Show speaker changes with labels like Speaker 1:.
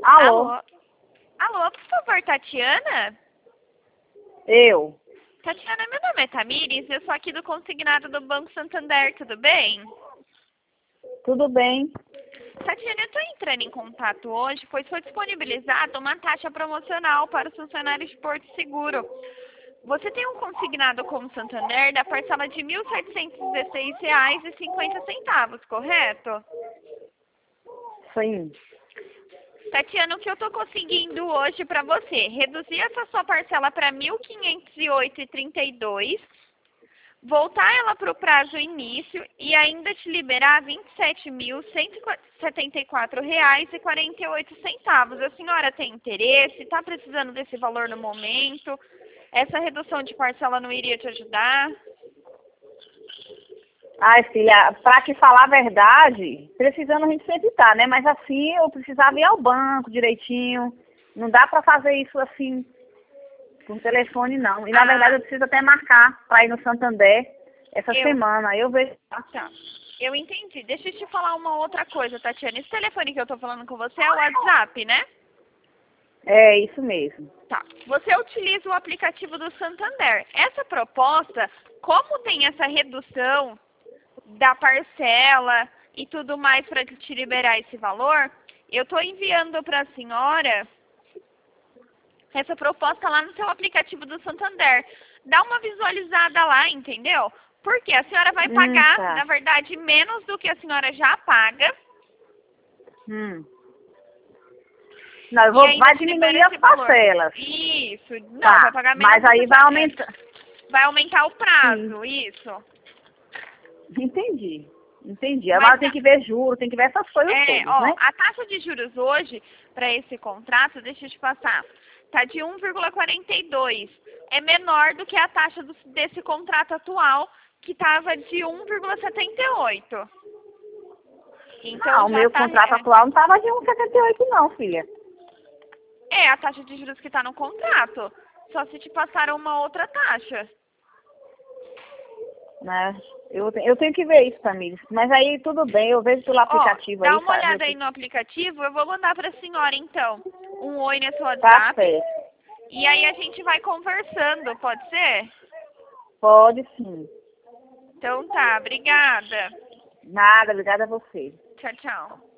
Speaker 1: Alô?
Speaker 2: Alô? Alô, por favor, Tatiana?
Speaker 1: Eu?
Speaker 2: Tatiana, meu nome é Tamires, eu sou aqui do consignado do Banco Santander, tudo bem?
Speaker 1: Tudo bem?
Speaker 2: Tatiana, eu estou entrando em contato hoje, pois foi disponibilizada uma taxa promocional para os funcionários de Porto Seguro. Você tem um consignado como Santander da parcela de R$ 1.716,50, correto?
Speaker 1: Sim.
Speaker 2: Tatiana, o que eu estou conseguindo hoje para você? Reduzir essa sua parcela para R$ 1.508,32, voltar ela para o prazo início e ainda te liberar R$ 27.174,48. A senhora tem interesse? Está precisando desse valor no momento? Essa redução de parcela não iria te ajudar?
Speaker 1: Ai, filha, pra te falar a verdade, precisando a gente sempre tá, né? Mas assim, eu precisava ir ao banco direitinho. Não dá pra fazer isso assim, por telefone, não. E na verdade eu preciso até marcar pra ir no Santander essa semana. Aí eu vejo.
Speaker 2: Tá. Eu entendi. Deixa eu te falar uma outra coisa, Tatiana. Esse telefone que eu tô falando com você é o WhatsApp, né?
Speaker 1: É, isso mesmo.
Speaker 2: Tá. Você utiliza o aplicativo do Santander. Essa proposta, como tem essa redução da parcela e tudo mais para te liberar esse valor, eu tô enviando para a senhora essa proposta lá no seu aplicativo do Santander. Dá uma visualizada lá, entendeu? Porque a senhora vai pagar,
Speaker 1: Tá.
Speaker 2: na verdade, menos do que a senhora já paga.
Speaker 1: Não, eu vou, vai diminuir as parcelas.
Speaker 2: Isso. Não,
Speaker 1: Tá,
Speaker 2: vai pagar menos
Speaker 1: mas
Speaker 2: do que
Speaker 1: aí vai aumentar.
Speaker 2: vai aumentar o prazo,
Speaker 1: Sim.
Speaker 2: isso.
Speaker 1: Entendi. Entendi.
Speaker 2: Mas
Speaker 1: Agora tem que ver juros, tem que ver essas coisas todas,
Speaker 2: ó,
Speaker 1: né?
Speaker 2: a taxa de juros hoje, para esse contrato, deixa eu te passar, tá de 1,42. É menor do que a taxa desse contrato atual, que estava de 1,78. Então,
Speaker 1: Não, o meu contrato atual não tava de 1,78 não, filha.
Speaker 2: É a taxa de juros que está no contrato. Só se te passaram uma outra taxa.
Speaker 1: Né? Eu tenho que ver isso, Tamires. Mas aí tudo bem, eu vejo pelo aplicativo aí.
Speaker 2: Dá uma olhada aí no aplicativo, eu vou mandar para a senhora então um oi nesse
Speaker 1: Tá
Speaker 2: WhatsApp.
Speaker 1: certo.
Speaker 2: E aí a gente vai conversando, pode ser?
Speaker 1: Pode sim.
Speaker 2: Então tá, obrigada.
Speaker 1: Nada, obrigada a você.
Speaker 2: Tchau, tchau.